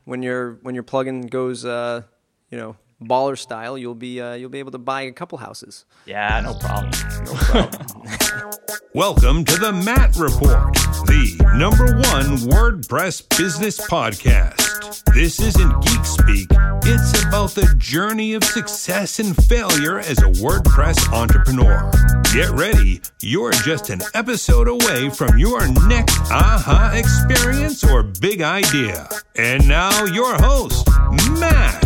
when your plugin goes, baller style, you'll be able to buy a couple houses. Yeah, no problem. No problem. Welcome to the Matt Report, the #1 WordPress business podcast. This isn't geek speak. It's about the journey of success and failure as a WordPress entrepreneur. Get ready. You're just an episode away from your next aha experience or big idea. And now your host, Matt.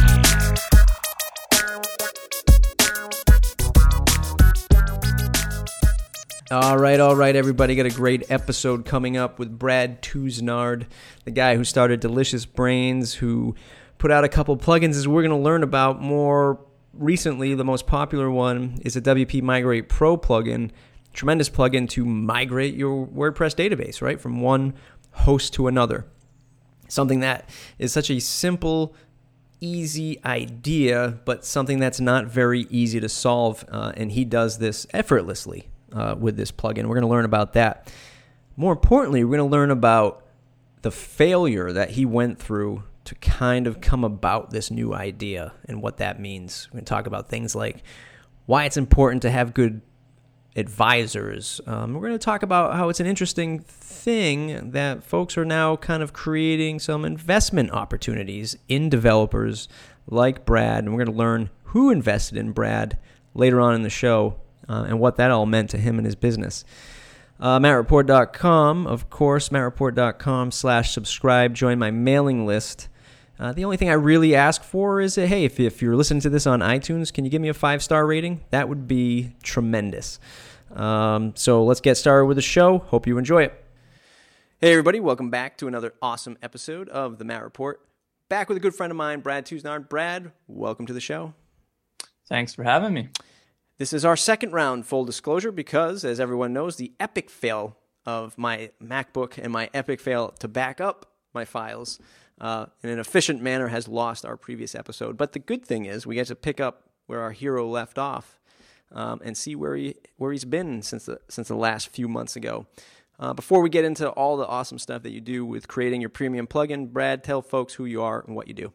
All right, everybody. Got a great episode coming up with Brad Touesnard, the guy who started Delicious Brains, who put out a couple plugins as we're going to learn about more recently. The most popular one is a WP Migrate Pro plugin, tremendous plugin to migrate your WordPress database, right, from one host to another. Something that is such a simple, easy idea, but something that's not very easy to solve, and he does this effortlessly. With this plugin. We're going to learn about that. More importantly, we're going to learn about the failure that he went through to kind of come about this new idea and what that means. We're going to talk about things like why it's important to have good advisors. We're going to talk about how it's an interesting thing that folks are now kind of creating some investment opportunities in developers like Brad, and we're going to learn who invested in Brad later on in the show. And what that all meant to him and his business. MattReport.com, of course, MattReport.com/subscribe. Join my mailing list. The only thing I really ask for is, hey, if you're listening to this on iTunes, can you give me a 5-star rating? That would be tremendous. So let's get started with the show. Hope you enjoy it. Hey, everybody. Welcome back to another awesome episode of the Matt Report. Back with a good friend of mine, Brad Touesnard. Brad, welcome to the show. Thanks for having me. This is our second round, full disclosure, because, as everyone knows, the epic fail of my MacBook and my epic fail to back up my files in an efficient manner has lost our previous episode. But the good thing is we get to pick up where our hero left off and see where he's been since the last few months ago. Before we get into all the awesome stuff that you do with creating your premium plugin, Brad, tell folks who you are and what you do.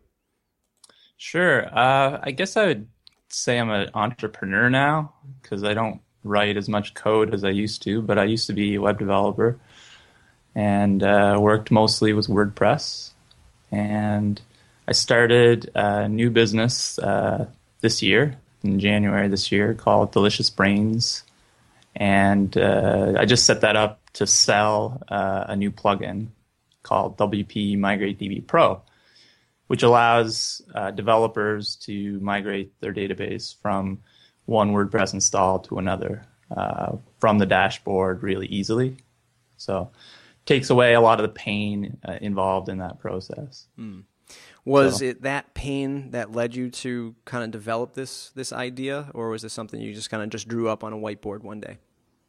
Sure. I guess I would say I'm an entrepreneur now because I don't write as much code as I used to, but I used to be a web developer and worked mostly with WordPress. And I started a new business this year, in January this year, called Delicious Brains. And I just set that up to sell a new plugin called WP Migrate DB Pro, which allows developers to migrate their database from one WordPress install to another from the dashboard really easily. So it takes away a lot of the pain involved in that process. Was it that pain that led you to kind of develop this idea, or was this something you just kind of drew up on a whiteboard one day?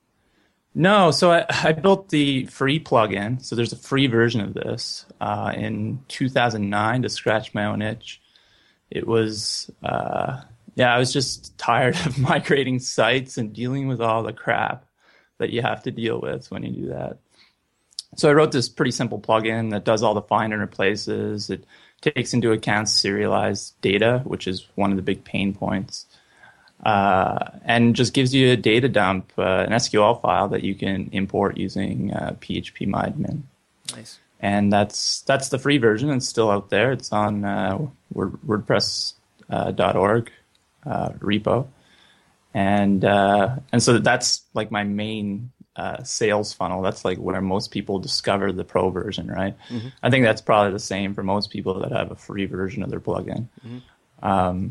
No, so I built the free plugin. So there's a free version of this in 2009 to scratch my own itch. It was, I was just tired of migrating sites and dealing with all the crap that you have to deal with when you do that. So I wrote this pretty simple plugin that does all the find and replaces. It takes into account serialized data, which is one of the big pain points. And just gives you a data dump, an SQL file that you can import using phpMyAdmin. Nice. And that's the free version. It's still out there. It's on WordPress.org repo, and so that's like my main sales funnel. That's like where most people discover the pro version, right? Mm-hmm. I think that's probably the same for most people that have a free version of their plugin. Mm-hmm.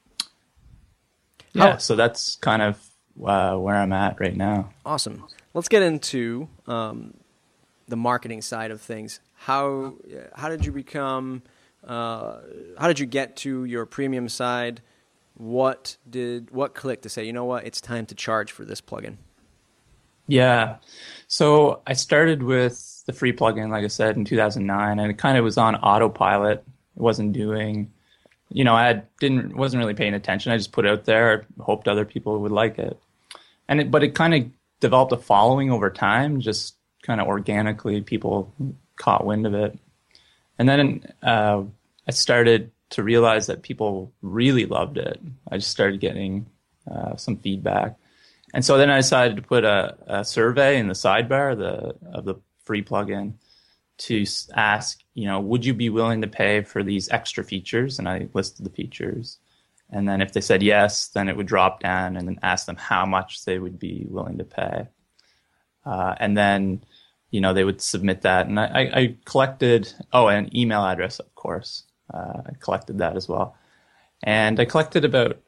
So that's kind of where I'm at right now. Awesome. Let's get into the marketing side of things. How did you become? How did you get to your premium side? What clicked to say, you know what, it's time to charge for this plugin? Yeah. So I started with the free plugin, like I said, in 2009, and it kind of was on autopilot. It wasn't doing. I wasn't really paying attention. I just put it out there, hoped other people would like it. But it kind of developed a following over time, just kind of organically, people caught wind of it. And then I started to realize that people really loved it. I just started getting some feedback. And so then I decided to put a survey in the sidebar of the free plugin to ask, would you be willing to pay for these extra features? And I listed the features. And then if they said yes, then it would drop down and then ask them how much they would be willing to pay. And then, they would submit that. And I collected, an email address, of course. I collected that as well. And I collected about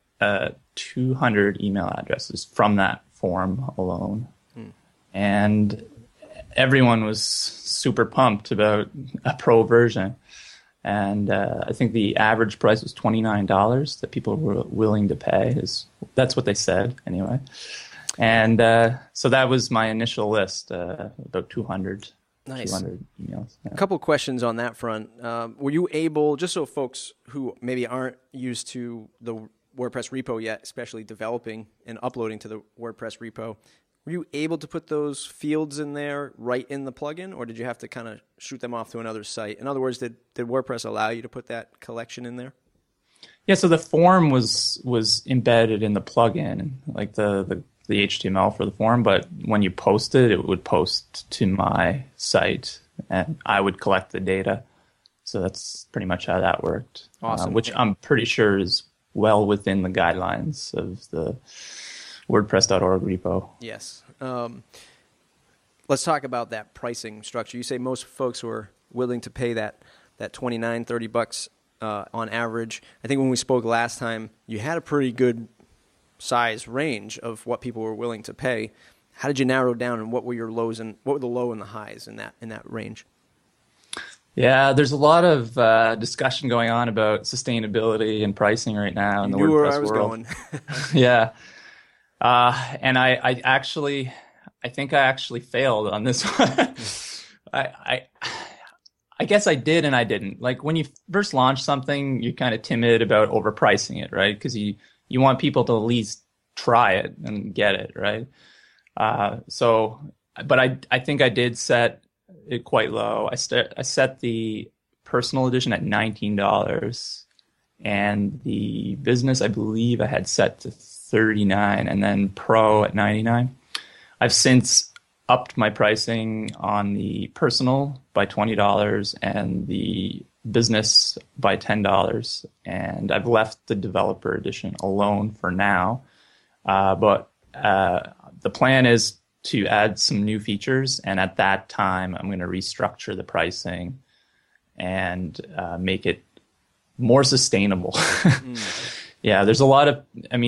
200 email addresses from that form alone. And everyone was super pumped about a pro version. And I think the average price was $29 that people were willing to pay. That's what they said, anyway. And so that was my initial list, about 200. Nice. 200 emails. Yeah. A couple questions on that front. Were you able, just so folks who maybe aren't used to the WordPress repo yet, especially developing and uploading to the WordPress repo, were you able to put those fields in there right in the plugin, or did you have to kind of shoot them off to another site? In other words, did WordPress allow you to put that collection in there? Yeah, so the form was embedded in the plugin, like the HTML for the form, but when you post it, it would post to my site, and I would collect the data. So that's pretty much how that worked. Awesome. Which I'm pretty sure is well within the guidelines of the WordPress.org repo. Yes. Let's talk about that pricing structure. You say most folks were willing to pay that $29, $30 on average. I think when we spoke last time, you had a pretty good size range of what people were willing to pay. How did you narrow down, and what were your lows and what were the low and the highs in that range? Yeah, there's a lot of discussion going on about sustainability and pricing right now in the WordPress world. Where I was going. Yeah. And I think I actually failed on this one. I guess I did and I didn't. Like when you first launch something, you're kind of timid about overpricing it, right? Because you want people to at least try it and get it, right? But I think I did set it quite low. I set the personal edition at $19, and the business, I believe, I had set to $39, and then Pro at $99. I've since upped my pricing on the personal by $20 and the business by $10, and I've left the developer edition alone for now. But the plan is to add some new features, and at that time, I'm going to restructure the pricing and make it more sustainable. Yeah, there's a lot of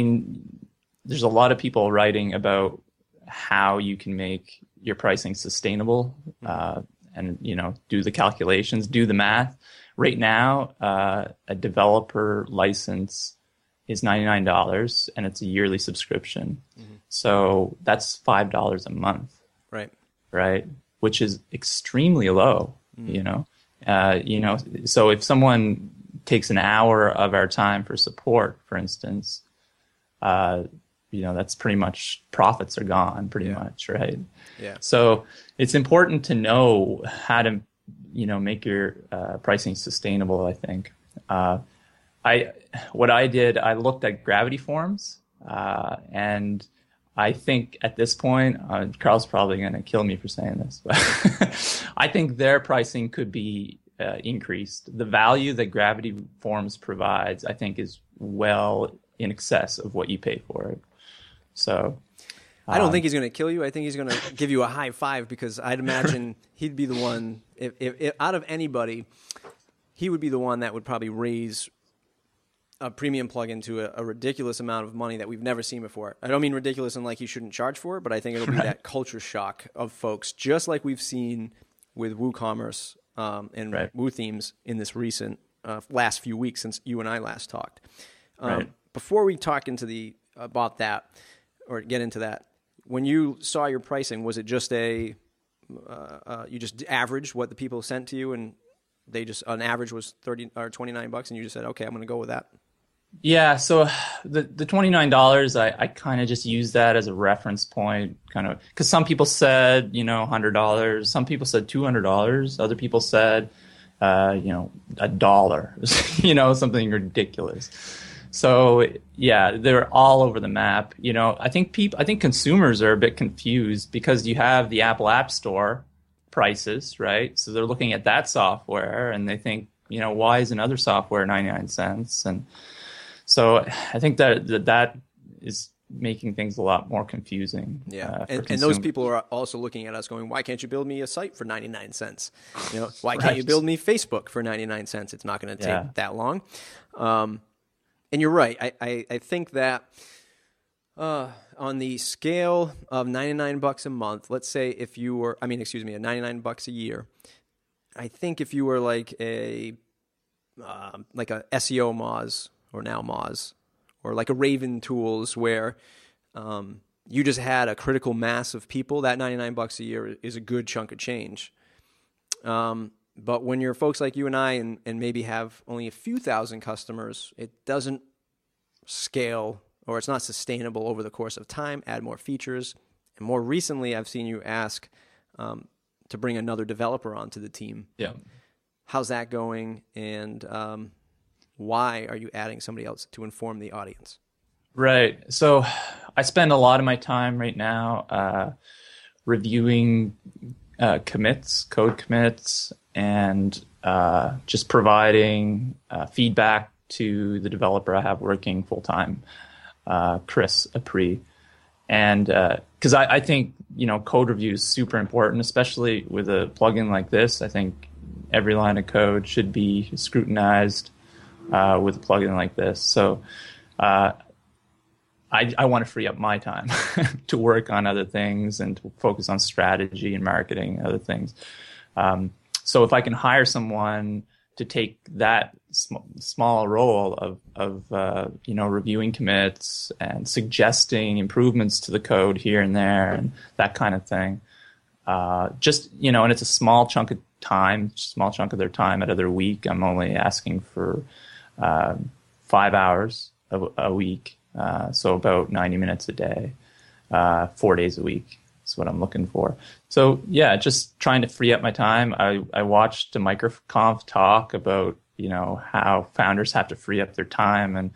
people writing about how you can make your pricing sustainable, and do the calculations, do the math. Right now, a developer license is $99, and it's a yearly subscription. Mm-hmm. So that's $5 a month. Right. Which is extremely low, So if someone takes an hour of our time for support, for instance, that's pretty much, profits are gone pretty much, right? Yeah. So it's important to know how to, make your pricing sustainable, I think. What I did, I looked at Gravity Forms, and I think at this point, Carl's probably going to kill me for saying this, but I think their pricing could be increased. The value that Gravity Forms provides, I think, is well in excess of what you pay for it. So I don't think he's going to kill you. I think he's going to give you a high five, because I'd imagine he'd be the one, if out of anybody, he would be the one that would probably raise a premium plugin to a ridiculous amount of money that we've never seen before. I don't mean ridiculous in like you shouldn't charge for it, but I think it'll be that culture shock of folks, just like we've seen with WooCommerce and WooThemes in this recent last few weeks since you and I last talked. Before we talk about that or get into that, when you saw your pricing, was it just you just averaged what the people sent to you, and they just on average was $30 or $29, and you just said, okay, I'm going to go with that? Yeah, so the $29, I kind of just used that as a reference point, kind of, because some people said, $100, some people said $200, other people said $1, something ridiculous. So yeah, they're all over the map. I think consumers are a bit confused because you have the Apple App Store prices, right? So they're looking at that software and they think, why is another software 99 cents? And so I think that is making things a lot more confusing. Yeah, and those people are also looking at us going, why can't you build me a site for 99 cents? Why can't you build me Facebook for 99 cents? It's not going to take that long. And you're right. I think that on the scale of $99 a month, let's say if you were, $99 a year, I think if you were like a SEO Moz or Now Moz, or like a Raven Tools where you just had a critical mass of people, that $99 a year is a good chunk of change. But when you're folks like you and I and maybe have only a few thousand customers, it doesn't scale or it's not sustainable over the course of time. Add more features. And more recently, I've seen you ask to bring another developer onto the team. Yeah. How's that going? And why are you adding somebody else to inform the audience? Right. So I spend a lot of my time right now reviewing code commits, and just providing feedback to the developer I have working full-time, Chris Apri. And because I think, code review is super important, especially with a plugin like this. I think every line of code should be scrutinized with a plugin like this. So I want to free up my time to work on other things and to focus on strategy and marketing and other things. So if I can hire someone to take that small role of reviewing commits and suggesting improvements to the code here and there and that kind of thing, and it's a small chunk of their time out of their week. I'm only asking for 5 hours a week, so about 90 minutes a day, 4 days a week is what I'm looking for. So yeah, just trying to free up my time. I watched a MicroConf talk about how founders have to free up their time, and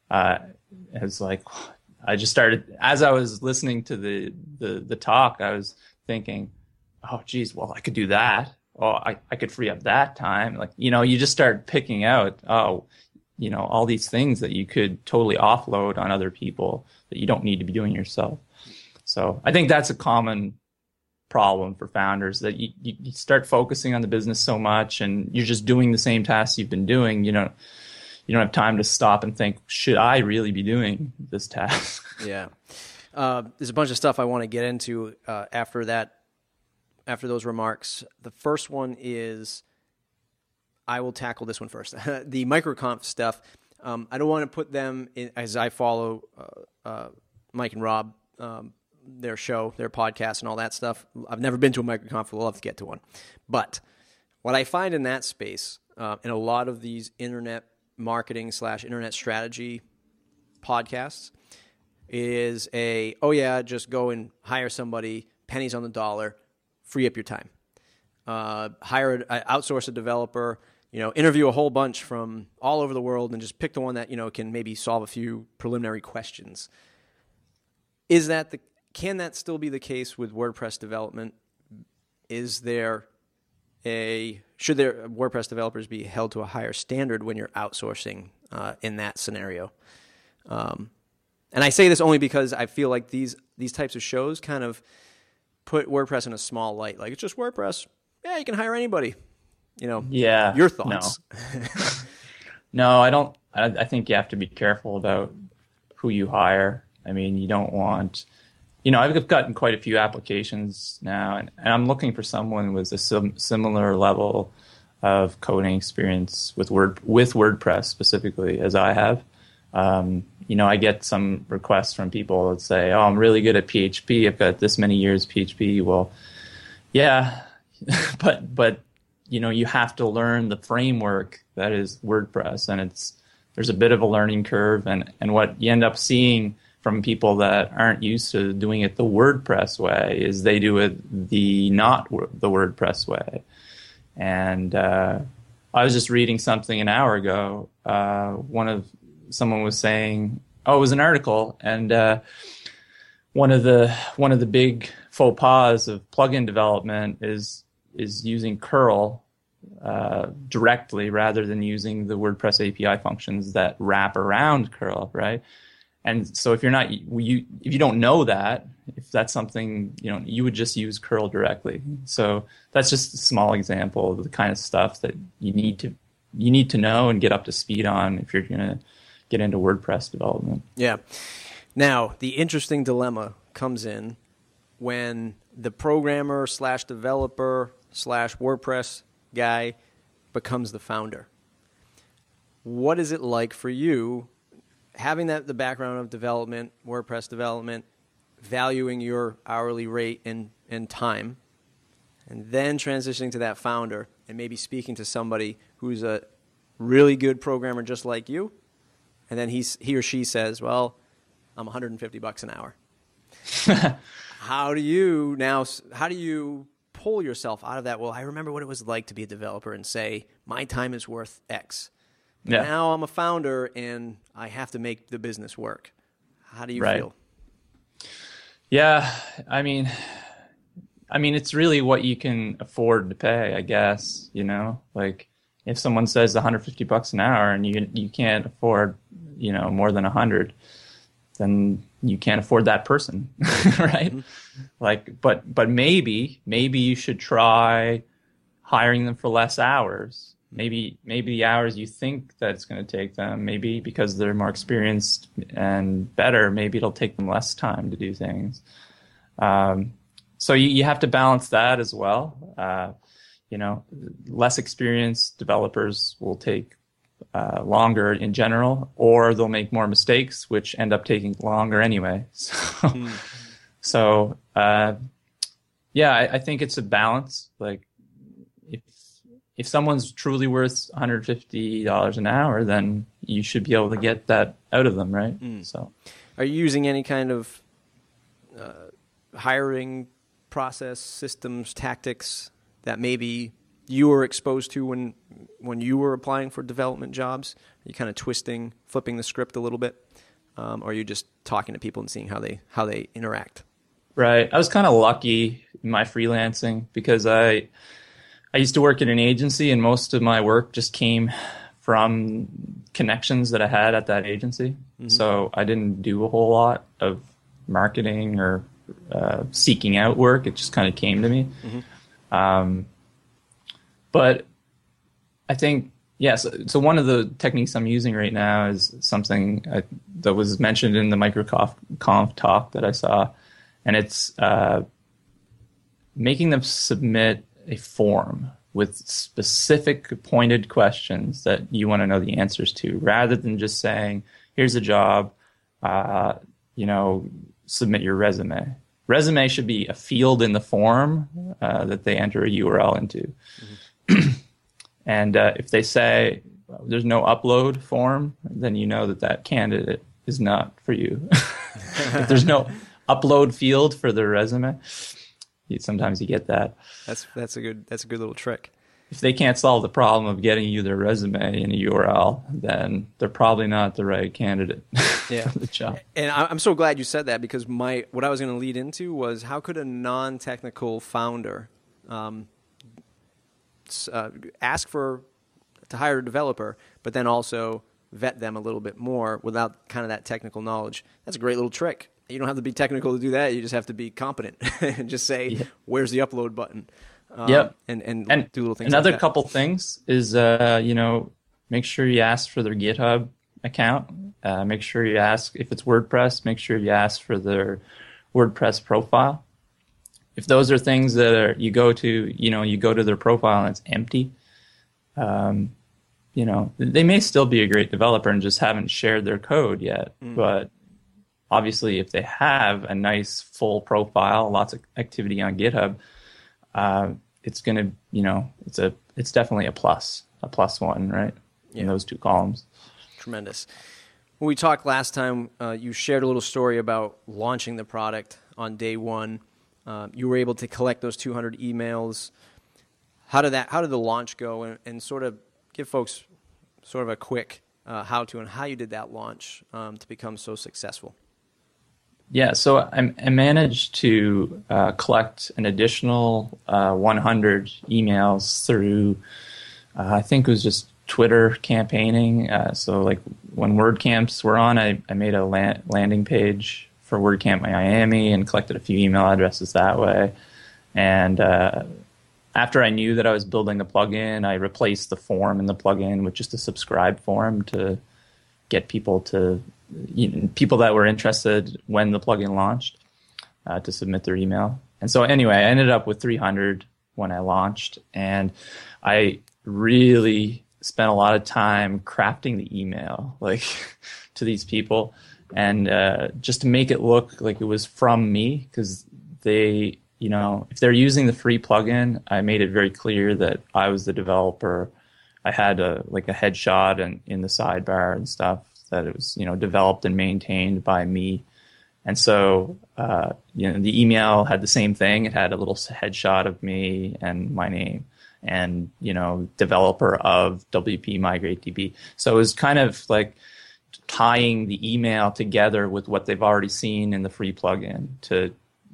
it was like I just started as I was listening to the talk. I was thinking, oh geez, well I could do that. Oh, I could free up that time. Like, you just start picking out, all these things that you could totally offload on other people that you don't need to be doing yourself. So I think that's a common problem for founders, that you start focusing on the business so much and you're just doing the same tasks you've been doing. You don't have time to stop and think, should I really be doing this task? Yeah. There's a bunch of stuff I want to get into after those remarks. The first one is, I will tackle this one first. The MicroConf stuff, I don't want to put them in, as I follow Mike and Rob, their show, their podcast, and all that stuff. I've never been to a MicroConf. We'll love to get to one. But what I find in that space, in a lot of these internet marketing / internet strategy podcasts, is just go and hire somebody, pennies on the dollar, free up your time. Outsource a developer, interview a whole bunch from all over the world and just pick the one that, can maybe solve a few preliminary questions. Can that still be the case with WordPress development? Should WordPress developers be held to a higher standard when you're outsourcing in that scenario? And I say this only because I feel like these types of shows kind of put WordPress in a small light. Like, it's just WordPress. Yeah, you can hire anybody. Yeah. Your thoughts? No, I don't. I think you have to be careful about who you hire. I mean, you don't want... I've gotten quite a few applications now, and I'm looking for someone with a similar level of coding experience with WordPress specifically as I have. I get some requests from people that say, oh, I'm really good at PHP. I've got this many years PHP. Well, yeah, but you have to learn the framework that is WordPress, and there's a bit of a learning curve, and what you end up seeing from people that aren't used to doing it the WordPress way is they do it the WordPress way. And I was just reading something an hour ago. Someone was saying, oh, it was an article, and one of the big faux pas of plugin development is using curl directly rather than using the WordPress API functions that wrap around curl, right? And so if you don't know that, if that's something, you would just use curl directly. So that's just a small example of the kind of stuff that you need to know and get up to speed on if you're going to get into WordPress development. Yeah. Now, the interesting dilemma comes in when the programmer / developer / WordPress guy becomes the founder. What is it like for you having the background of development, WordPress development, valuing your hourly rate and time, and then transitioning to that founder and maybe speaking to somebody who's a really good programmer just like you, and then he or she says, well, I'm $150 an hour. How do you pull yourself out of that? Well, I remember what it was like to be a developer and say, my time is worth X. Yeah. Now I'm a founder and I have to make the business work. How do you feel? Yeah, I mean, it's really what you can afford to pay, I guess. Like if someone says $150 an hour and you can't afford, more than 100, then you can't afford that person, right? Mm-hmm. Like, but maybe you should try hiring them for less hours. Maybe the hours you think that it's going to take them, maybe because they're more experienced and better, maybe it'll take them less time to do things. So you have to balance that as well. Less experienced developers will take longer in general, or they'll make more mistakes, which end up taking longer anyway. So, I think it's a balance. Like, if someone's truly worth $150 an hour, then you should be able to get that out of them, right? So, are you using any kind of hiring process, systems, tactics that maybe you were exposed to when you were applying for development jobs? Are you kind of flipping the script a little bit? Or are you just talking to people and seeing how they interact? Right. I was kind of lucky in my freelancing because I used to work at an agency, and most of my work just came from connections that I had at that agency. Mm-hmm. So I didn't do a whole lot of marketing or seeking out work. It just kind of came to me. Mm-hmm. But I think, so one of the techniques I'm using right now is something that was mentioned in the MicroConf talk that I saw, and it's making them submit a form with specific pointed questions that you want to know the answers to, rather than just saying, here's a job, submit your resume. Resume should be a field in the form that they enter a URL into. Mm-hmm. And if they say there's no upload form, then you know that candidate is not for you. If there's no upload field for their resume, sometimes you get that. That's a good little trick. If they can't solve the problem of getting you their resume in a URL, then they're probably not the right candidate for the job. And I'm so glad you said that, because what I was going to lead into was, how could a non-technical founder ask to hire a developer, but then also vet them a little bit more without kind of that technical knowledge? That's a great little trick. You don't have to be technical to do that. You just have to be competent and just say, where's the upload button? Yep. And do little things. Another like couple things is, make sure you ask for their GitHub account. Make sure you ask, if it's WordPress, make sure you ask for their WordPress profile. If those are things that you go to their profile and it's empty, they may still be a great developer and just haven't shared their code yet. But obviously, if they have a nice full profile, lots of activity on GitHub, it's going to, it's definitely a plus one, right? In those two columns. Tremendous. When we talked last time, you shared a little story about launching the product on day one. You were able to collect those 200 emails. How did the launch go? And sort of give folks sort of a quick how-to and how you did that launch to become so successful. Yeah, so I managed to collect an additional 100 emails through, I think it was just Twitter campaigning. So like when WordCamps were on, I made a landing page for WordCamp Miami and collected a few email addresses that way. And after I knew that I was building the plugin, I replaced the form in the plugin with just a subscribe form to get people people that were interested when the plugin launched to submit their email. And so anyway, I ended up with 300 when I launched, and I really spent a lot of time crafting the email like to these people, and just to make it look like it was from me, because they, if they're using the free plugin, I made it very clear that I was the developer. I had a headshot and in the sidebar and stuff, that it was, developed and maintained by me. And so, the email had the same thing. It had a little headshot of me and my name and, developer of WP Migrate DB. So it was kind of like tying the email together with what they've already seen in the free plugin to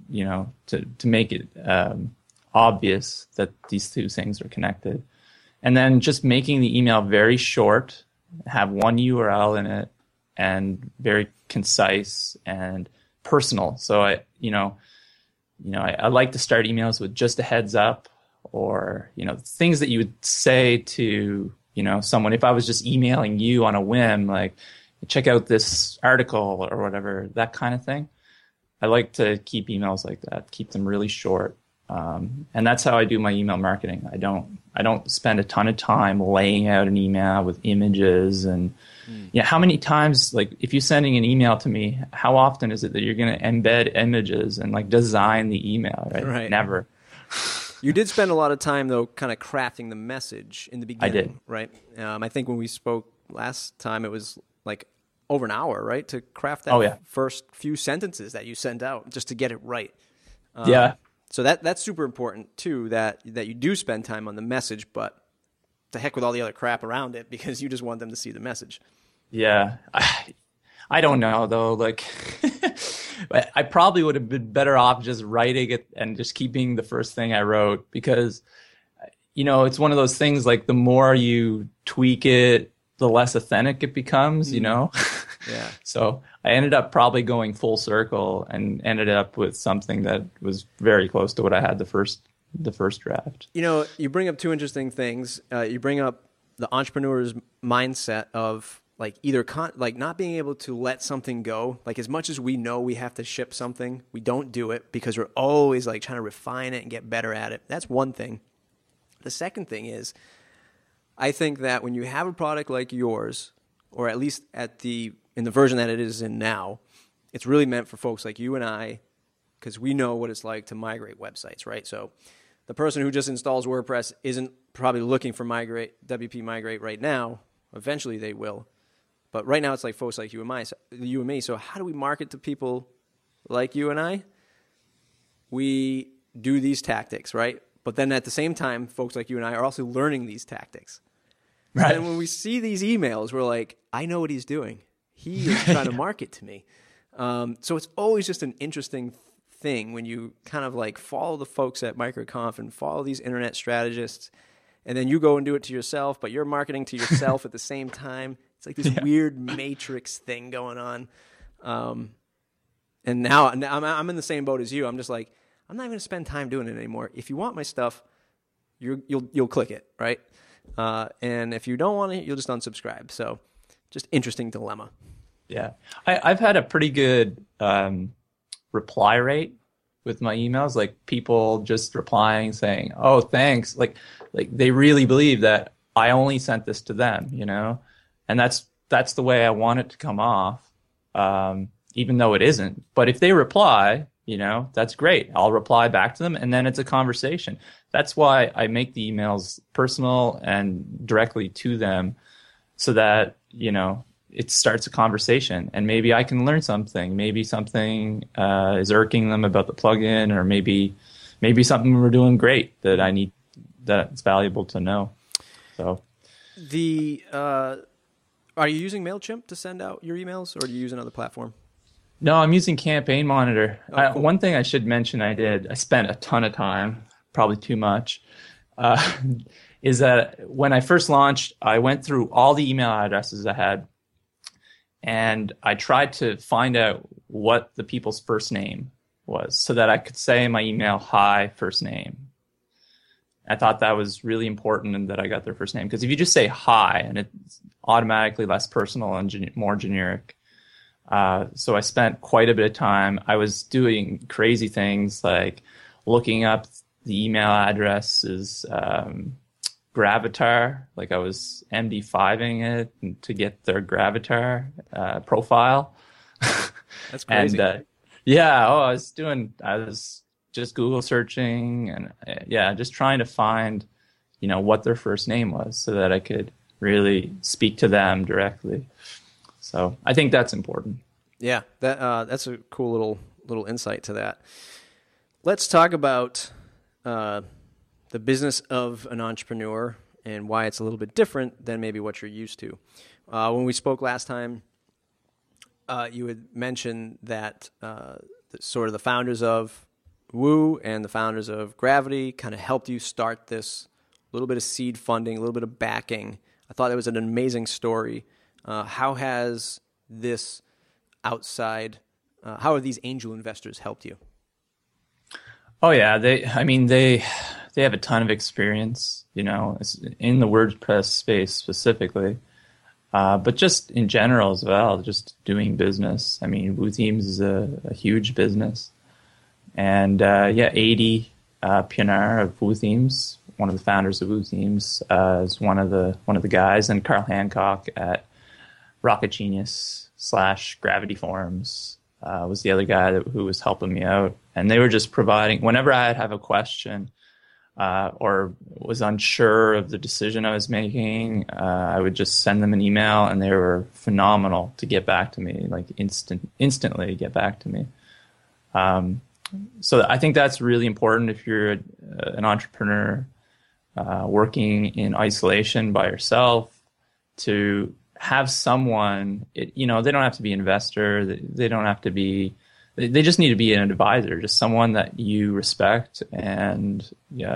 make it obvious that these two things are connected. And then just making the email very short, have one URL in it, and very concise and personal. So I like to start emails with just a heads up, or things that you would say to someone if I was just emailing you on a whim, like check out this article or whatever, that kind of thing. I like to keep emails like that, keep them really short. And that's how I do my email marketing. I don't spend a ton of time laying out an email with images and how many times, like if you're sending an email to me, how often is it that you're going to embed images and like design the email, right? Never. You did spend a lot of time though kind of crafting the message in the beginning. I did. Right? I think when we spoke last time, it was like over an hour, right? To craft that first few sentences that you sent out just to get it right. So that's super important too, that you do spend time on the message, but to heck with all the other crap around it, because you just want them to see the message. Yeah. I don't know though, like I probably would have been better off just writing it and just keeping the first thing I wrote, because it's one of those things, like the more you tweak it, the less authentic it becomes, Yeah. So I ended up probably going full circle and ended up with something that was very close to what I had the first draft. You bring up two interesting things. You bring up the entrepreneur's mindset of like either not being able to let something go. Like as much as we know we have to ship something, we don't do it because we're always like trying to refine it and get better at it. That's one thing. The second thing is, I think that when you have a product like yours, or at least in the version that it is in now, it's really meant for folks like you and I, because we know what it's like to migrate websites, right? So the person who just installs WordPress isn't probably looking for WP Migrate right now. Eventually they will. But right now it's like folks like you and me. So how do we market to people like you and I? We do these tactics, right? But then at the same time, folks like you and I are also learning these tactics. Right. And when we see these emails, we're like, I know what he's doing. He is trying to market to me. So it's always just an interesting thing when you kind of like follow the folks at MicroConf and follow these internet strategists, and then you go and do it to yourself, but you're marketing to yourself at the same time. It's like this weird matrix thing going on. And now I'm in the same boat as you. I'm just like, I'm not going to spend time doing it anymore. If you want my stuff, you'll click it, right? And if you don't want it, you'll just unsubscribe. So just interesting dilemma. Yeah. I've had a pretty good reply rate with my emails, like people just replying saying, oh, thanks. Like they really believe that I only sent this to them, and that's the way I want it to come off, even though it isn't. But if they reply, that's great. I'll reply back to them, and then it's a conversation. That's why I make the emails personal and directly to them, so that, it starts a conversation, and maybe I can learn something. Maybe something is irking them about the plugin, or maybe something we're doing great that that's valuable to know. So Are you using MailChimp to send out your emails, or do you use another platform? No, I'm using Campaign Monitor. Oh, cool. One thing I should mention I spent a ton of time, probably too much, is that when I first launched, I went through all the email addresses I had, and I tried to find out what the people's first name was so that I could say in my email, hi, first name. I thought that was really important and that I got their first name. Because if you just say hi, and it's automatically less personal and more generic. So I spent quite a bit of time. I was doing crazy things like looking up the email addresses, Gravatar, like I was MD5ing it to get their Gravatar profile. That's crazy. And I was just Google searching and just trying to find, what their first name was so that I could really speak to them directly. So I think that's important. Yeah, that's a cool little insight to that. Let's talk about the business of an entrepreneur and why it's a little bit different than maybe what you're used to. When we spoke last time, you had mentioned that sort of the founders of Woo and the founders of Gravity kind of helped you start this little bit of seed funding, a little bit of backing. I thought it was an amazing story. How has this how have these angel investors helped you? Oh yeah, they have a ton of experience, in the WordPress space specifically, but just in general as well, just doing business. I mean, Woo Themes is a huge business, and Adi Pionar of Woo Themes, one of the founders of Woo Themes, is one of the guys, and Carl Hancock at Rocket Genius / Gravity Forums was the other guy who was helping me out. And they were just providing, whenever I'd have a question or was unsure of the decision I was making, I would just send them an email, and they were phenomenal to get back to me, like instantly get back to me. So I think that's really important if you're an entrepreneur working in isolation by yourself, to have someone, they don't have to be an investor. They don't have to be, they just need to be an advisor, just someone that you respect and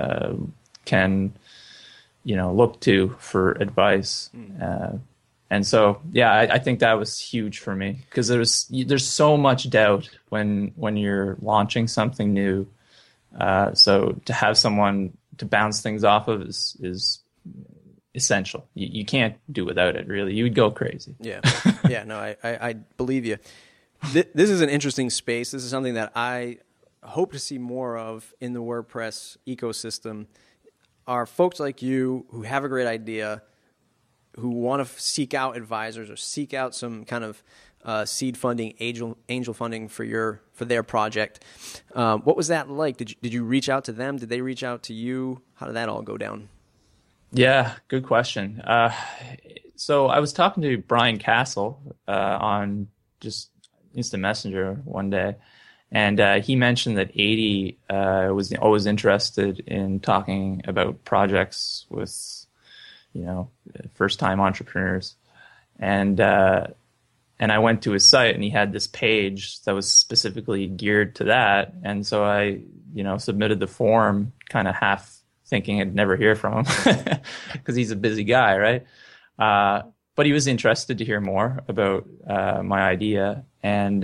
can, look to for advice. And so, I think that was huge for me, because there's so much doubt when you're launching something new. So to have someone to bounce things off of is essential. You can't do without it, really. You would go crazy. Yeah. No, I believe you. This is an interesting space. This is something that I hope to see more of in the WordPress ecosystem, are folks like you who have a great idea, who want to seek out advisors or seek out some kind of seed funding, angel funding for their project. What was that like? Did you reach out to them? Did they reach out to you? How did that all go down? Yeah, good question. So I was talking to Brian Castle on just Instant Messenger one day, and he mentioned that Adi was always interested in talking about projects with, first-time entrepreneurs. And I went to his site, and he had this page that was specifically geared to that. And so I, submitted the form, kind of half thinking I'd never hear from him because he's a busy guy, right? But he was interested to hear more about my idea, and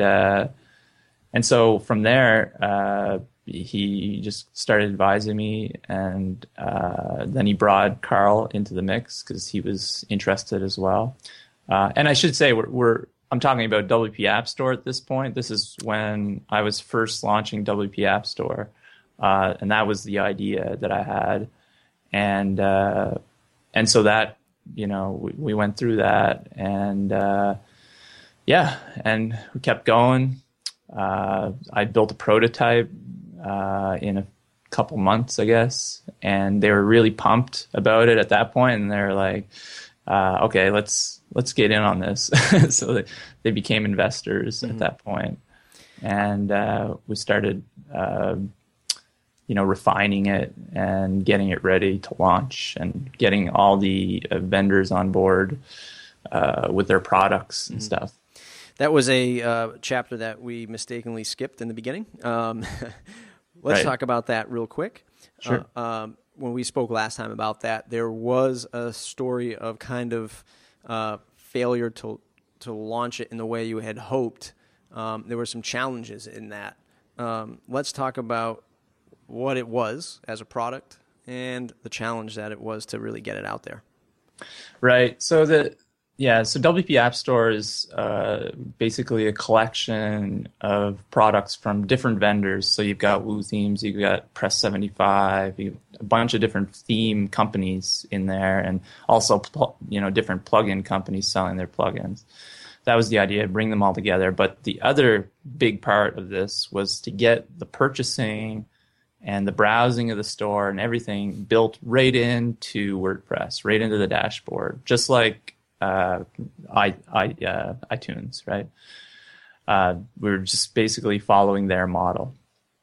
so from there, he just started advising me, and then he brought Carl into the mix because he was interested as well. And I should say, I'm talking about WP App Store at this point. This is when I was first launching WP App Store. And that was the idea that I had. And so that, we went through that, and and we kept going. I built a prototype in a couple months, I guess, and they were really pumped about it at that point, and they're like, okay, let's get in on this. So they became investors at that point. And we started refining it and getting it ready to launch and getting all the vendors on board with their products and stuff. That was a chapter that we mistakenly skipped in the beginning. Let's talk about that real quick. Sure. When we spoke last time about that, there was a story of kind of failure to launch it in the way you had hoped. There were some challenges in that. Let's talk about what it was as a product and the challenge that it was to really get it out there. Right. So WP App Store is basically a collection of products from different vendors. So you've got Woo Themes, you've got Press 75, a bunch of different theme companies in there, and also different plugin companies selling their plugins. That was the idea, bring them all together. But the other big part of this was to get the purchasing and the browsing of the store and everything built right into WordPress, right into the dashboard, just like iTunes, right? We're just basically following their model.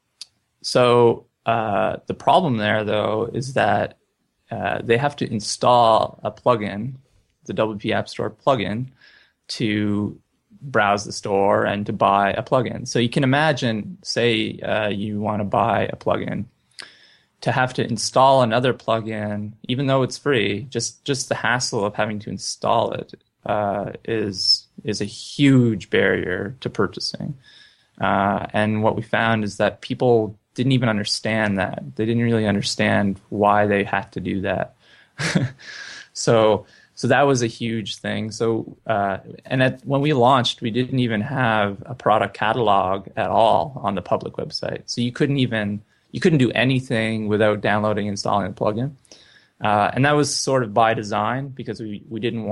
So the problem there, though, is that they have to install a plugin, the WP App Store plugin, to browse the store and to buy a plugin. So you can imagine, say you want to buy a plugin, to have to install another plugin, even though it's free, just the hassle of having to install it is a huge barrier to purchasing. And what we found is that people didn't even understand that. They didn't really understand why they had to do that. So that was a huge thing. So when we launched, we didn't even have a product catalog at all on the public website. So you couldn't do anything without downloading and installing the plugin. And that was sort of by design, because we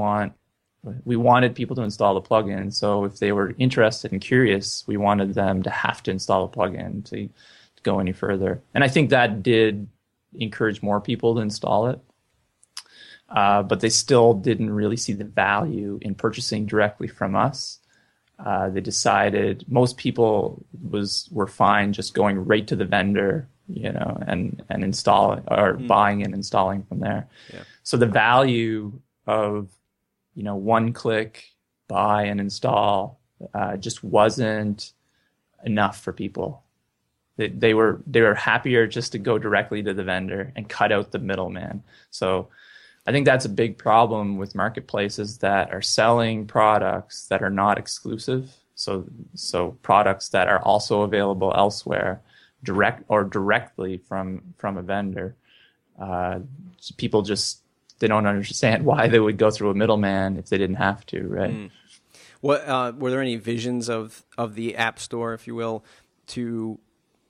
wanted people to install the plugin. So if they were interested and curious, we wanted them to have to install a plugin to go any further. And I think that did encourage more people to install it. But they still didn't really see the value in purchasing directly from us. They decided most people were fine just going right to the vendor, and installing or buying and installing from there. Yeah. So the value of, one click buy and install just wasn't enough for people. They were happier just to go directly to the vendor and cut out the middleman. So I think that's a big problem with marketplaces that are selling products that are not exclusive. So products that are also available elsewhere, directly from a vendor. People they don't understand why they would go through a middleman if they didn't have to, right? What were there any visions of the App Store, if you will, to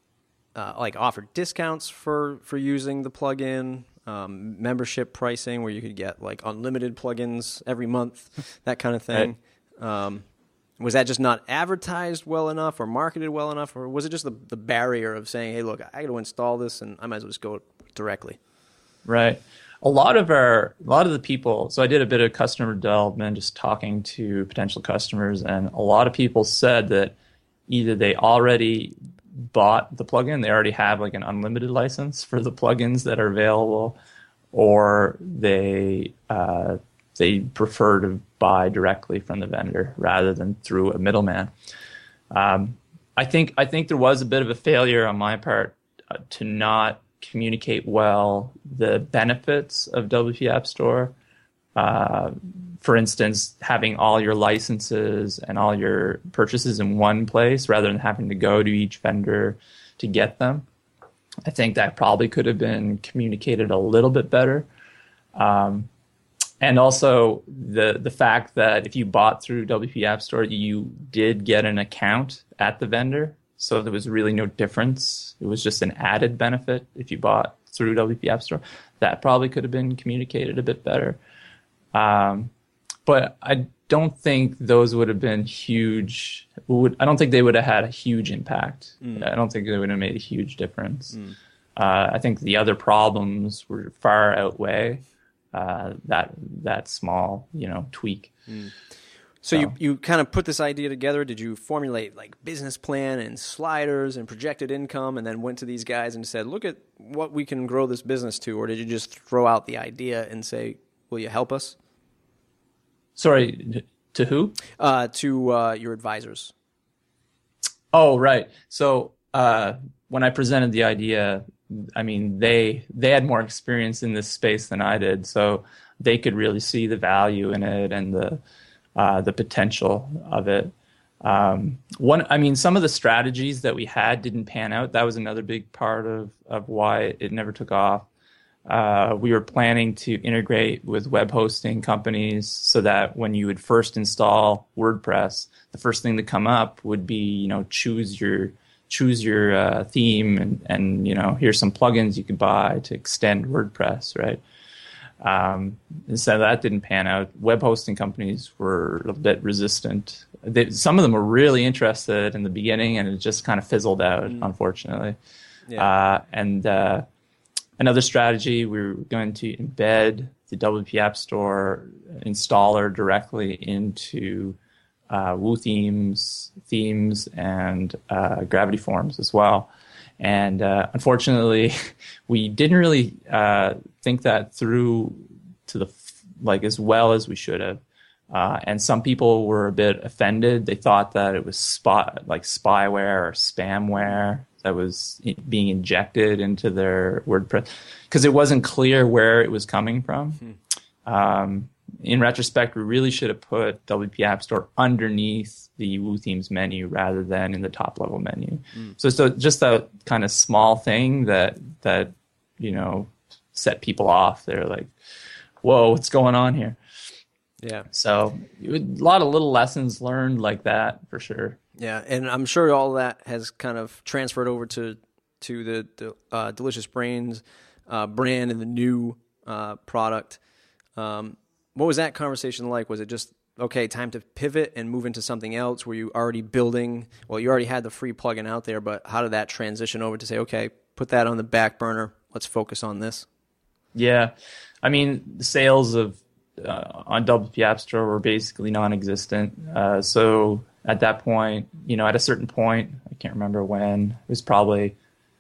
offer discounts for using the plugin? Membership pricing where you could get unlimited plugins every month, that kind of thing. Right. Was that just not advertised well enough or marketed well enough, or was it just the barrier of saying, hey, look, I got to install this and I might as well just go directly? Right. A lot of the people, so I did a bit of customer development, just talking to potential customers, and a lot of people said that either they already bought the plugin, they already have an unlimited license for the plugins that are available, or they prefer to buy directly from the vendor rather than through a middleman. I think there was a bit of a failure on my part to not communicate well the benefits of WP App Store. For instance, having all your licenses and all your purchases in one place rather than having to go to each vendor to get them. I think that probably could have been communicated a little bit better. And also the fact that if you bought through WP App Store, you did get an account at the vendor. So there was really no difference. It was just an added benefit if you bought through WP App Store. That probably could have been communicated a bit better. But I don't think those would have been huge. I don't think they would have had a huge impact. I don't think they would have made a huge difference. I think the other problems were far outweigh that small, tweak. So you kind of put this idea together. Did you formulate like business plan and sliders and projected income, and then went to these guys and said, look at what we can grow this business to? Or did you just throw out the idea and say, will you help us? Sorry, to who? To your advisors. Oh, right. So when I presented the idea, I mean, they had more experience in this space than I did, so they could really see the value in it and the potential of it. Some of the strategies that we had didn't pan out. That was another big part of why it never took off. We were planning to integrate with web hosting companies so that when you would first install WordPress, the first thing to come up would be, choose your theme and here's some plugins you could buy to extend WordPress, right? So that didn't pan out. Web hosting companies were a bit resistant. Some of them were really interested in the beginning, and it just kind of fizzled out, unfortunately. Yeah. Another strategy, we were going to embed the WP App Store installer directly into Woo themes, and Gravity Forms as well. And unfortunately, we didn't really think that through to as well as we should have. And some people were a bit offended. They thought that it was spyware or spamware that was being injected into their WordPress because it wasn't clear where it was coming from. In retrospect, we really should have put WP App Store underneath the Woo Themes menu rather than in the top level menu. So just a kind of small thing that set people off. They're like, whoa, what's going on here? Yeah. So a lot of little lessons learned like that for sure. Yeah, and I'm sure all that has kind of transferred over to the Delicious Brains brand and the new product. What was that conversation like? Was it just, okay, time to pivot and move into something else? Were you already building? Well, you already had the free plugin out there, but how did that transition over to say, okay, put that on the back burner, let's focus on this? Yeah, I mean, the sales of on WP App Store were basically non-existent. So at that point, at a certain point, I can't remember when, it was probably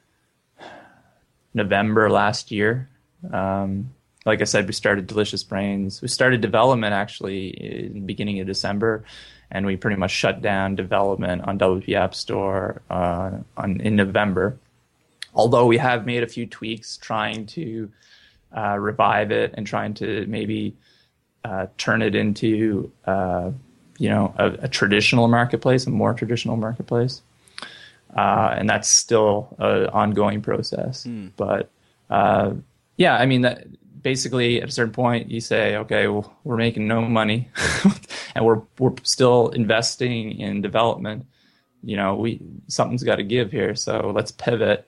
November last year. Like I said, we started Delicious Brains. We started development actually in the beginning of December, and we pretty much shut down development on WP App Store in November. Although we have made a few tweaks trying to revive it and trying to maybe turn it into a traditional marketplace, a more traditional marketplace. And that's still an ongoing process. But yeah, I mean, that basically at a certain point you say, okay, well, we're making no money and we're still investing in development. Something's got to give here. So let's pivot.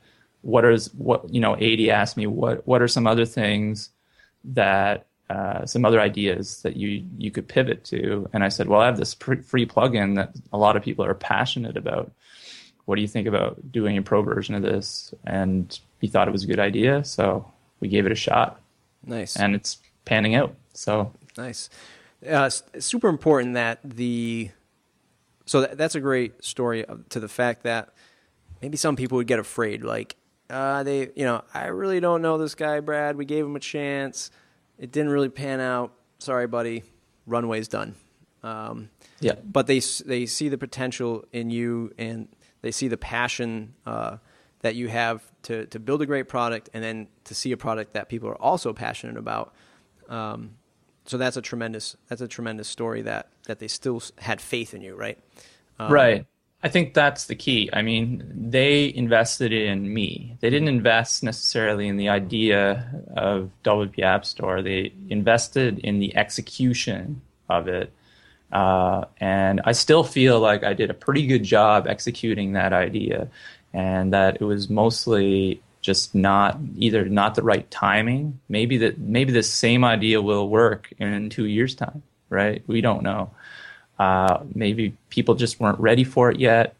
AD asked me, what are some other things that, some other ideas that you could pivot to? And I said, well, I have this free plugin that a lot of people are passionate about. What do you think about doing a pro version of this? And he thought it was a good idea, so we gave it a shot. Nice. And it's panning out. So nice. It's super important that that's a great story to the fact that maybe some people would get afraid, like I really don't know this guy, Brad. We gave him a chance. It didn't really pan out. Sorry, buddy. Runway's done. Yeah. But they see the potential in you, and they see the passion that you have to build a great product, and then to see a product that people are also passionate about. So that's a tremendous story that they still had faith in you, right? Right. I think that's the key. I mean, they invested in me. They didn't invest necessarily in the idea of WP App Store. They invested in the execution of it. And I still feel like I did a pretty good job executing that idea, and that it was mostly just not the right timing. Maybe the same idea will work in 2 years' time, right? We don't know. Maybe people just weren't ready for it yet.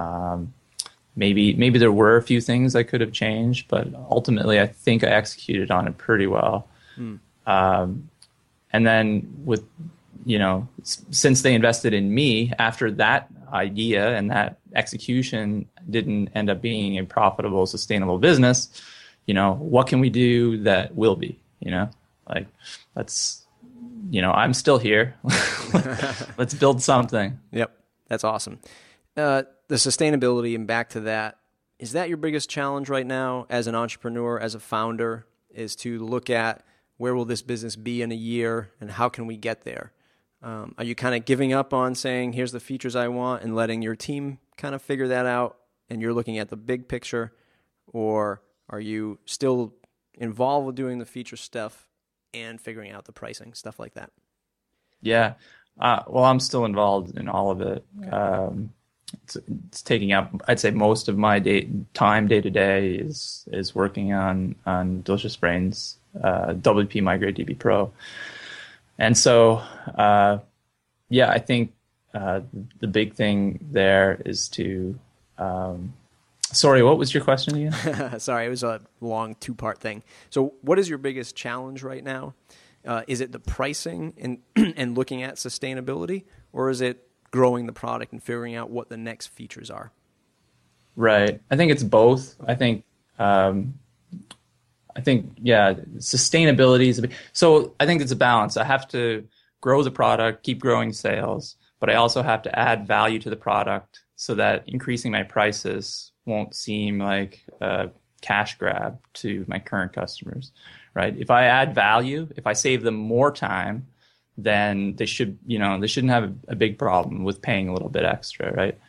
Maybe there were a few things I could have changed, but ultimately I think I executed on it pretty well. And then with since they invested in me after that idea and that execution didn't end up being a profitable, sustainable business, what can we do that will be, like I'm still here. Let's build something. Yep. That's awesome. The sustainability, and back to that, is that your biggest challenge right now as an entrepreneur, as a founder, is to look at where will this business be in a year and how can we get there? Are you kind of giving up on saying, here's the features I want, and letting your team kind of figure that out, and you're looking at the big picture? Or are you still involved with doing the feature stuff and figuring out the pricing, stuff like that? Yeah. Well, I'm still involved in all of it. It's taking up, I'd say, most of my time day to day is working on Delicious Brains, WP Migrate DB Pro. And so, I think the big thing there is to, sorry, what was your question again? Sorry, it was a long 2-part thing. So what is your biggest challenge right now? Is it the pricing and looking at sustainability, or is it growing the product and figuring out what the next features are? Right. I think it's both. I think sustainability is so I think it's a balance. I have to grow the product, keep growing sales, but I also have to add value to the product so that increasing my prices won't seem like a cash grab to my current customers, right? If I add value, if I save them more time, then they shouldn't have a big problem with paying a little bit extra, right?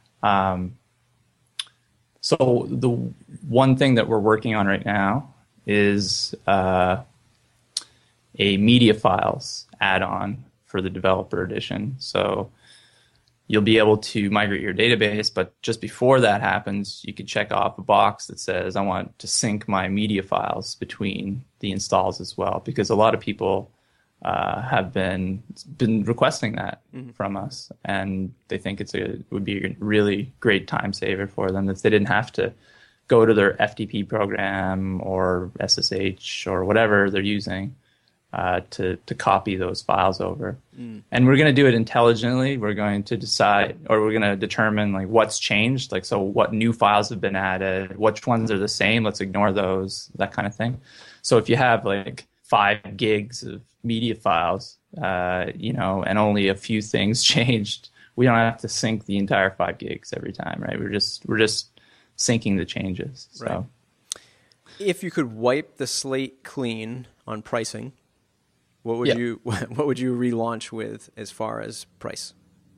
So the one thing that we're working on right now is a media files add-on for the developer edition. So you'll be able to migrate your database, but just before that happens, you can check off a box that says, I want to sync my media files between the installs as well, because a lot of people have been requesting that from us, and they think it would be a really great time saver for them if they didn't have to go to their FTP program or SSH or whatever they're using to copy those files over. And we're going to do it intelligently. We're going to decide, or we're going to determine like what's changed, like so what new files have been added, which ones are the same, let's ignore those, that kind of thing. So if you have like 5 gigs of media files, and only a few things changed, we don't have to sync the entire 5 gigs every time, right? We're just syncing the changes. So, right. If you could wipe the slate clean on pricing, what would you relaunch with as far as price?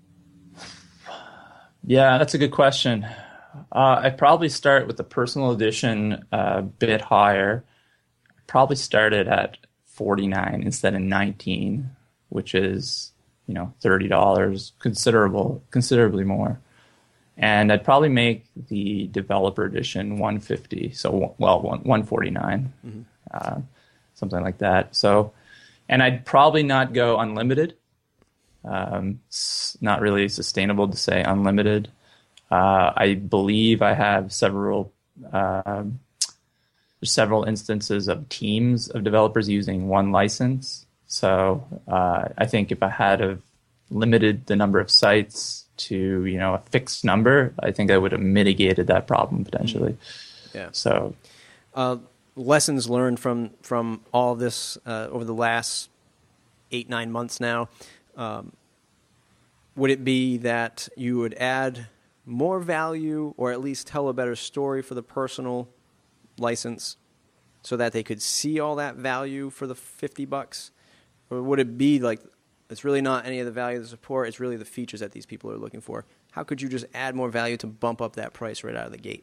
Yeah, that's a good question. I'd probably start with the personal edition a bit higher. Probably started at $49 instead of $19, which is $30, considerably more. And I'd probably make the developer edition $150, so $149, something like that. So, and I'd probably not go unlimited. It's not really sustainable to say unlimited. I believe I have several instances of teams of developers using one license. So I think if I had limited the number of sites to a fixed number, I think I would have mitigated that problem potentially. Yeah. So lessons learned from all of this over the last 8-9 months now. Would it be that you would add more value, or at least tell a better story for the personal license, so that they could see all that value for the $50? Or would it be like it's really not any of the value of the support, it's really the features that these people are looking for? How could you just add more value to bump up that price right out of the gate?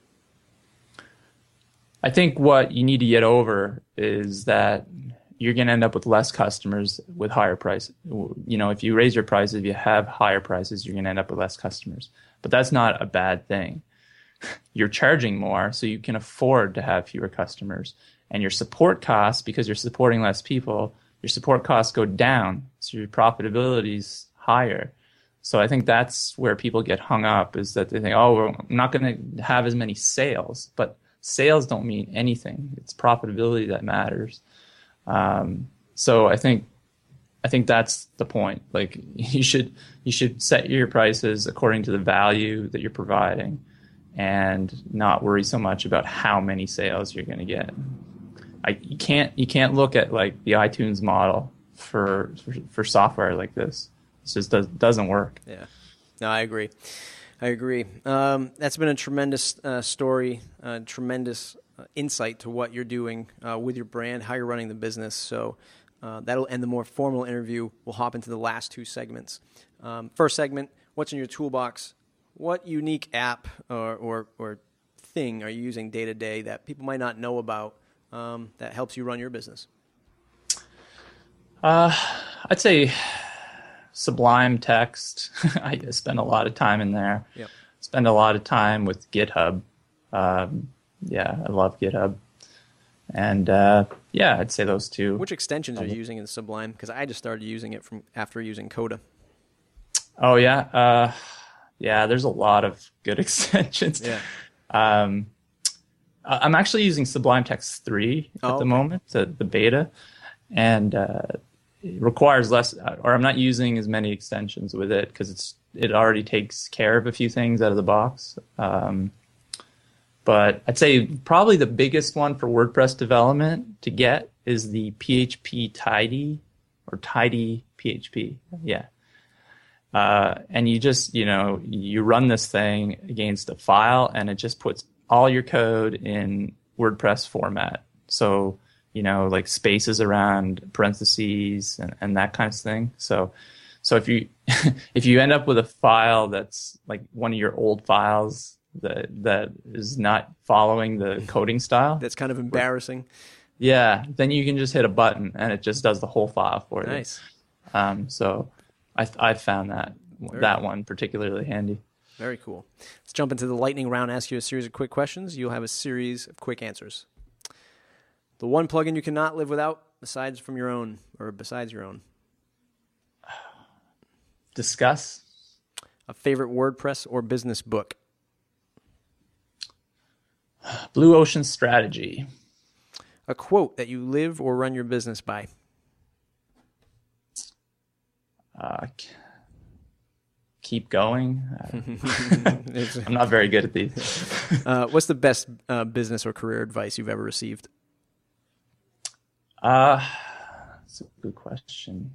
I think what you need to get over is that you're going to end up with less customers with higher prices. If you raise your prices, if you have higher prices, you're going to end up with less customers. But that's not a bad thing. You're charging more, so you can afford to have fewer customers. And your support costs, because you're supporting less people, your support costs go down, so your profitability is higher. So I think that's where people get hung up, is that they think, we're not going to have as many sales. But sales don't mean anything. It's profitability that matters. So I think I think that's the point. Like you should set your prices according to the value that you're providing, and not worry so much about how many sales you're going to get. You can't look at like the iTunes model for software like this. It just doesn't work. Yeah, no, I agree. That's been a tremendous story, tremendous insight to what you're doing with your brand, how you're running the business. So that'll end the more formal interview. We'll hop into the last two segments. First segment, what's in your toolbox? What unique app or thing are you using day to day that people might not know about that helps you run your business? I'd say Sublime Text. I spend a lot of time in there. Yep. Spend a lot of time with GitHub. I love GitHub. And I'd say those two. Which extensions are you using in Sublime? Because I just started using it after using Coda. Oh, yeah. There's a lot of good extensions. Yeah. I'm actually using Sublime Text 3 at the moment, the beta. And it requires less, or I'm not using as many extensions with it because it already takes care of a few things out of the box. But I'd say probably the biggest one for WordPress development to get is the PHP Tidy or Tidy PHP. Yeah. And you just, you run this thing against a file and it just puts all your code in WordPress format. So, like spaces around parentheses and that kind of thing. So if you if you end up with a file that's like one of your old files that is not following the coding style, that's kind of embarrassing. Yeah, then you can just hit a button and it just does the whole file for you. Nice. So I found that one particularly handy. Very cool. Let's jump into the lightning round. Ask you a series of quick questions. You'll have a series of quick answers. The one plugin you cannot live without, besides your own. Discuss. A favorite WordPress or business book. Blue Ocean Strategy. A quote that you live or run your business by. Keep going. I'm not very good at these. What's the best business or career advice you've ever received? That's a good question.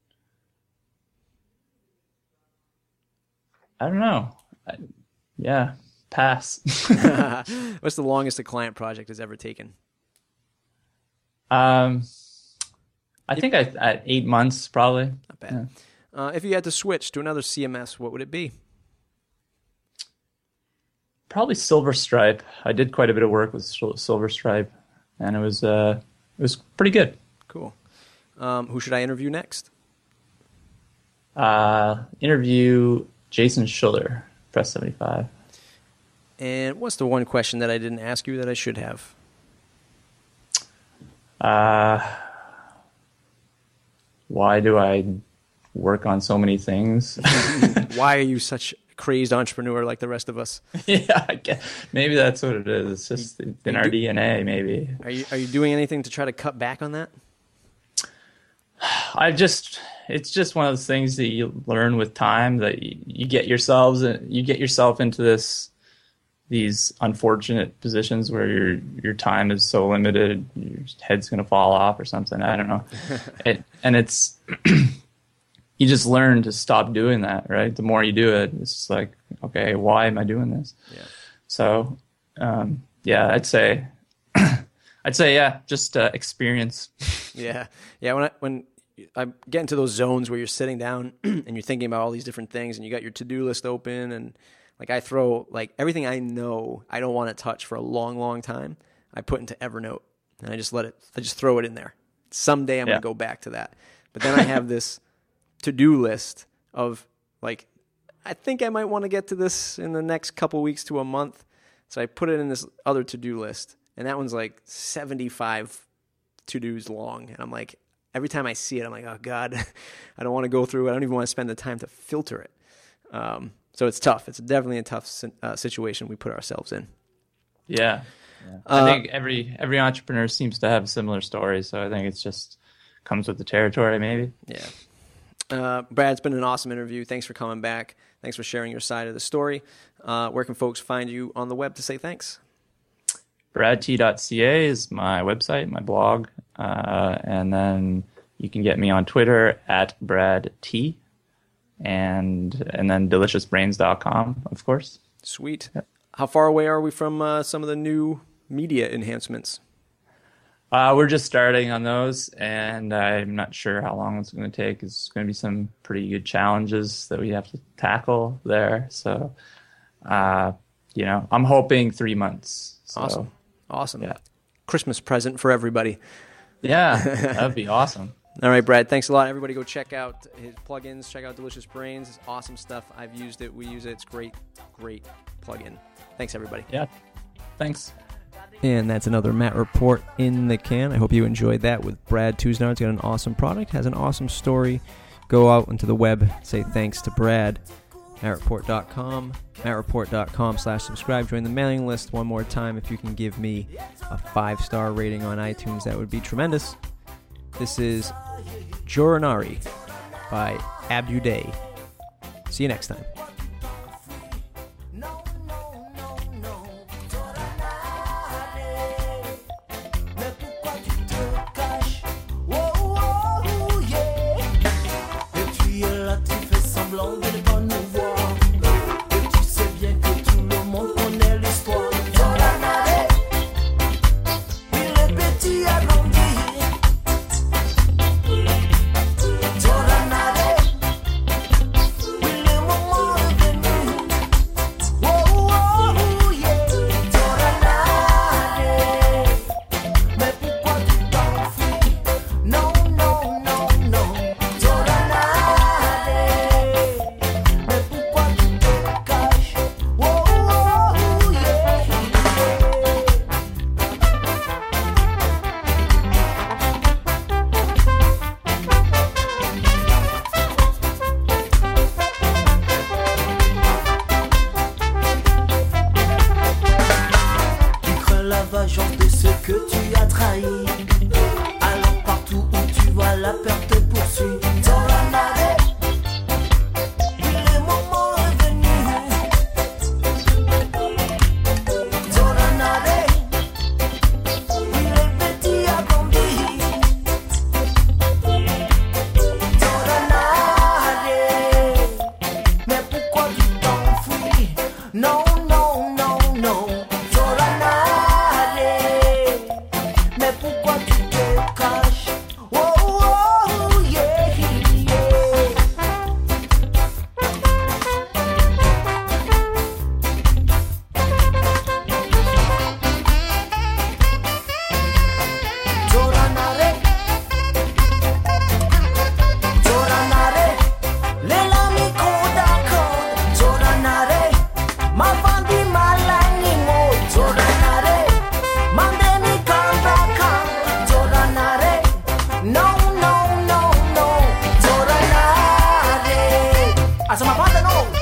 I don't know. Pass. What's the longest a client project has ever taken? I think at 8 months, probably. Not bad. Yeah. If you had to switch to another CMS, what would it be? Probably Silver Stripe. I did quite a bit of work with Silver Stripe, and it was pretty good. Cool. Who should I interview next? Interview Jason Schuller, Press 75. And what's the one question that I didn't ask you that I should have? Why do I work on so many things? Why are you such a crazed entrepreneur like the rest of us? Yeah, I guess. Maybe that's what it is. It's just in our DNA, maybe. Are you doing anything to try to cut back on that? It's just one of those things that you learn with time, that you get yourself into these unfortunate positions where your time is so limited, your head's going to fall off or something. I don't know. It's you just learn to stop doing that, right? The more you do it, it's just like, okay, why am I doing this? Yeah. So, I'd say, just experience. Yeah. When I get into those zones where you're sitting down and you're thinking about all these different things, and you got your to-do list open, and like I throw like everything I know I don't want to touch for a long, long time, I put into Evernote, and I just throw it in there. Someday I'm going to go back to that. But then I have this to-do list of like, I think I might want to get to this in the next couple weeks to a month. So I put it in this other to-do list, and that one's like 75 to-dos long. And I'm like, every time I see it, I'm like, oh God, I don't want to go through it. I don't even want to spend the time to filter it. So it's tough. It's definitely a tough situation we put ourselves in. Yeah. I think every entrepreneur seems to have a similar story. So I think it's just comes with the territory, maybe. Yeah. Brad, it's been an awesome interview. Thanks for coming back. Thanks for sharing your side of the story. Where can folks find you on the web to say thanks? bradt.ca is my website, my blog. And then you can get me on Twitter at BradT. And then deliciousbrains.com, of course. Sweet. Yep. How far away are we from some of the new media enhancements? We're just starting on those, and I'm not sure how long it's going to take. It's going to be some pretty good challenges that we have to tackle there. So, I'm hoping 3 months. So, Awesome. Yeah. Christmas present for everybody. Yeah, that would be awesome. All right, Brad, thanks a lot. Everybody go check out his plugins. Check out Delicious Brains. It's awesome stuff. I've used it. We use it. It's great plugin. Thanks, everybody. Yeah, thanks. And that's another Matt Report in the can. I hope you enjoyed that with Brad Tusnard. It's got an awesome product, has an awesome story. Go out into the web, say thanks to Brad. MattReport.com, MattReport.com/subscribe. Join the mailing list one more time. If you can give me a 5-star rating on iTunes, that would be tremendous. This is Joranari by Abuday. See you next time. De ce que tu as trahi. Alors partout où tu vas, la peur te poursuit. Joranare, le moment est venu. Joranare, le petit a grandi. Joranare, mais pourquoi tu t'enfuis? Non, non, non, non. Pourquoi tu te caches? Oh, oh, yeah, yeah. Joranare, Joranare, l'amico d'accordo. Joranare, ma bandi malanimo. Joranare, mandemi canta. No, no, no, no, Joranare. As my father knows.